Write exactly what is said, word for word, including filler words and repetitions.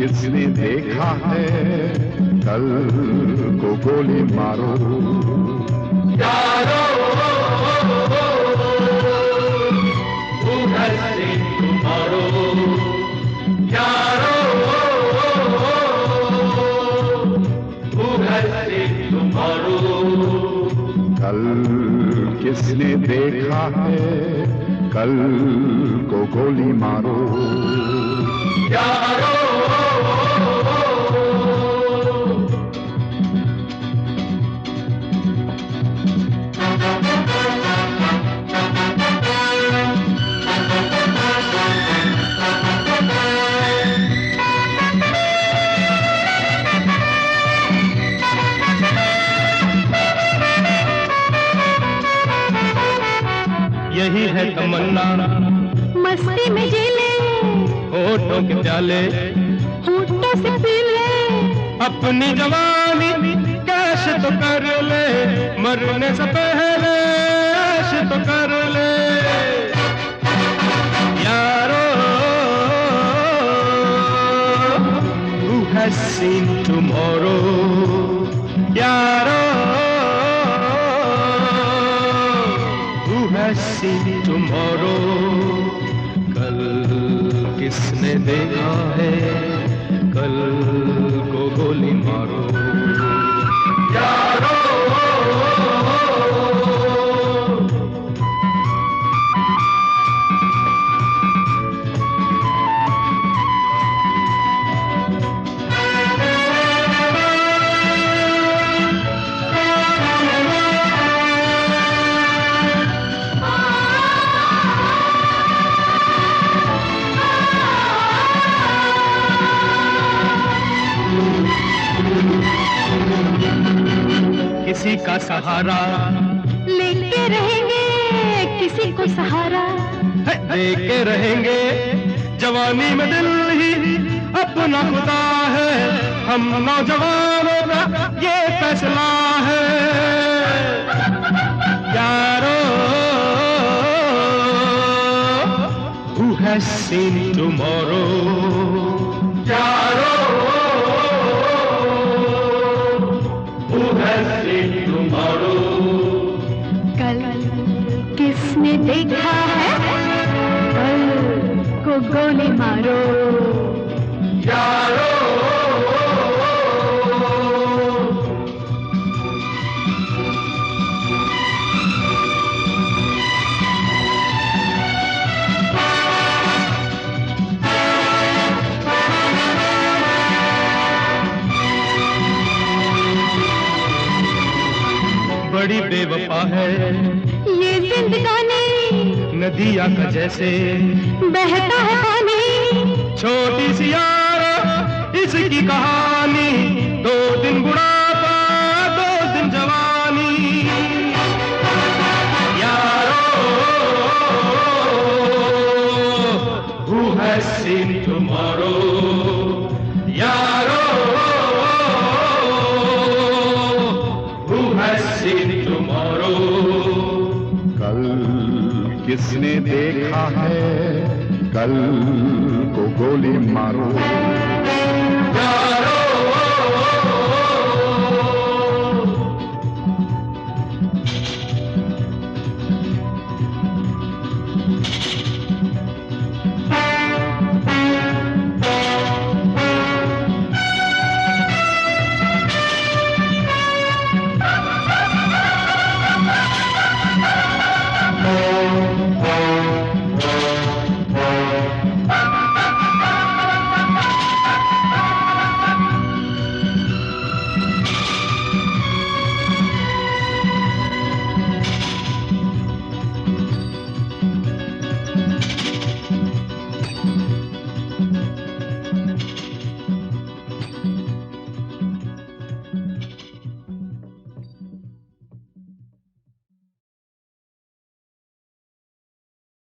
किसने देखा है कल को गोली मारो यारो उधर से तुम्हारो यारो उधर से तुम्हारो कल किसने देखा है कल को गोली मारो यारो यही है तमन्ना मस्ती में जी ले होठों के प्याले होठों से पी ले अपनी जवानी कैश तो कर ले मरने से पहले ऐश तो कर ले यारो who has seen tomorrow यारो seen tomorrow कल किसने देखा है कल को गोली मारो यारो किसी का सहारा लेके रहेंगे किसी को सहारा देके रहेंगे जवानी में दिल ही अपना खुदा है हम नौजवानों का ये फैसला है यारो who has seen tomorrow यारो कल किसने देखा है कल को गोली मारो यारो बड़ी बेवफा है ये जिंदगानी नदिया का जैसे बहता है पानी छोटी सी यारा इसकी कहानी दो दिन बुढ़ापा दो दिन जवानी यारो who has seen tomorrow यारो who has seen tomorrow कल किसने देखा है कल को गोली मारो